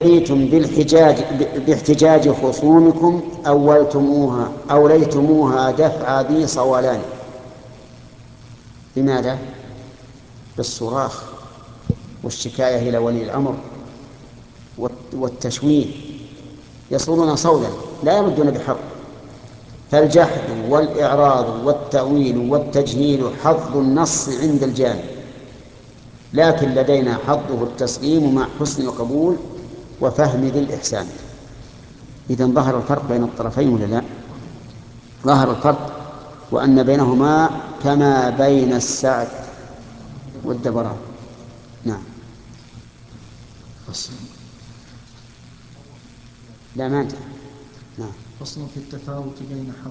أتيتم باحتجاج خصومكم أوليتموها دفع ذي صولان. لماذا؟ بالصراخ والشكاية إلى ولي الأمر والتشويه، يصولون صولا لا يردون بحق. فالجحد والإعراض والتأويل والتجهيل حظ النص عند الجانب، لكن لدينا حظه التسليم مع حسن القبول وفهم ذي الإحسان. إذن ظهر الفرق بين الطرفين ولا لا؟ ظهر الفرق، وأن بينهما كما بين السعد والدبران. نعم. فصل. لا ما انتهى. نعم. فصل في التفاوت بين